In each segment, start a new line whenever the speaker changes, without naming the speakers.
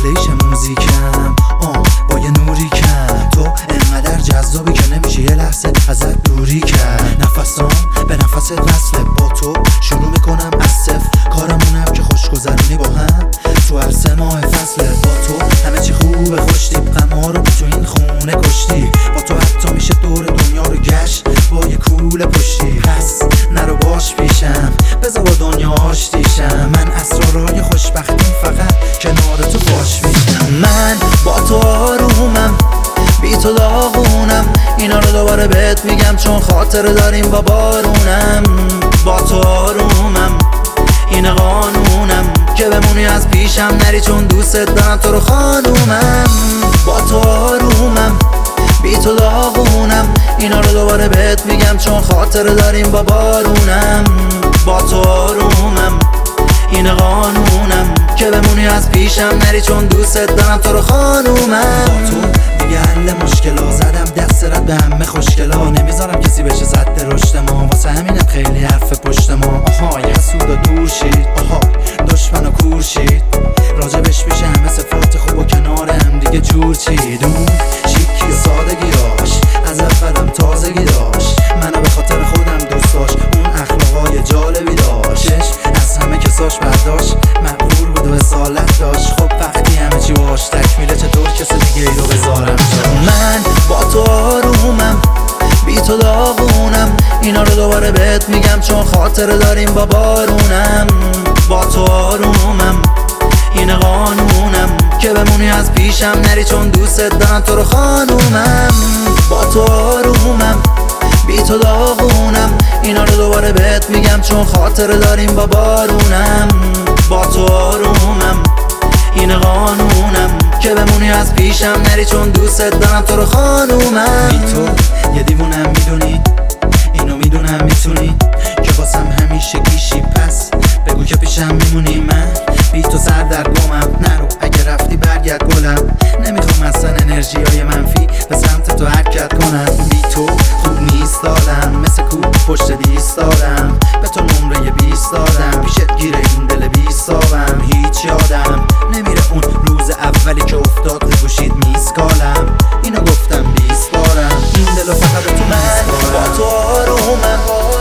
ریلیش موزیکم با یه نوری کم. تو انقدر جذابی که نمیشه یه لحظه ازت دوری کرد. نفسام به نفست وصله، با تو شروع میکنم از صفر. کارمونم که خوش گذرونی با هم تو هر 3 ماه فصله. با تو همه چی خوبه، خوشتیب غم‌ها رو تو این خونه کشتی. با تو حتی میشه دور دنیا رو گشت با یه کوله پشتی. پس نرو باش پیشم، بذار با دنیا آشتیشم. من اسرارای خوشبختیم فقط کنار تو باش میشم. من با تو آرومم، بی تو داغونم. اینا رو دوباره بهت میگم چون خاطره داریم با بارونم. با تو آرومم، این قانونم که بمونی از پیشم نری چون دوست دارم تو رو خانومم. با تو آرومم، بی تو داغونم. اینا رو دوباره بهت میگم چون خاطره داریم با بارونم. با تو آرومم، این قانونم که بمونی از پیشم نری چون دوست دارم تو رو خانومم. با تو دیگه حل مشکلا، زدم دست رد به همه خوشگلا. نمیذارم کسی بشه زد رشد ما، واسه همینم خیلی حرف پشت ما. آهای حسود و دور شید، آهای دشمن و کور شید. راجبش میشه همه صفات خوب و کنار هم دیگه جور چید. اون شیکی و سادگیاش از اولم تازگی داشت. منو به خاطر خودم دوست داشت، اون اخلاقای جالبی داشت. از همه کساش برداشت، مقبول بود و اصالت داشت. خب وقتی همه چی باش تکمیله، چطور کسی دیگه ای رو بذارم جاش. من با تو آرومم، بی تو داغونم. اینا رو دوباره بهت میگم چون خاطره داریم با بارونم. با تو آرومم، این قانونم که بمونی از پیشم نری چون دوست دارم تو رو خانومم. با تو آرومم، بی تو داغونم. اینا رو دوباره بهت میگم چون خاطره داریم با بارونم. با تو آرومم، این قانونم که بمونی از پیشم نری چون دوست دارم تو رو خانومم. بی تو یه دیوونم میدونی، اینو میدونم میتونی که واسم همیشه گیشی. پس بگو که پیشم میمونی. من بی تو سردرگمم، نرو اگه رفتی برگرد گلم. نمیخوام اصلا انرژی های منفی به سمت تو حرکت کنم. بی تو خوب نیست دادم، مثل کوب پشت دیست دادم. به تو نمره 20 دادم، پیشت گیره این دل 20 دابم. هیچ یادم نمیره اون روز اولی که افتاد رو گوشید میسکالم. اینو گفتم 20 بارم، این دلو فقط تو من. با تو آرومم،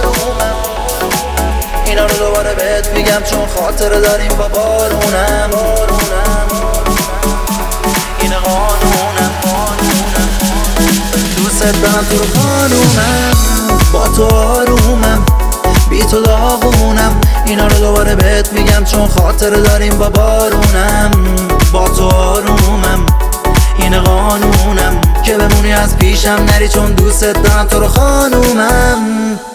اینا رو دوباره بهت میگم چون خاطره داریم با بارونم. این قانونم، دوست دارم تو رو خانومم. با تو آرومم، بی تو داغونم. اینا رو دوباره بهت میگم چون خاطره داریم با بارونم. با تو آرومم، این قانونم که بمونی از پیشم نری چون دوست دارم تو رو خانومم.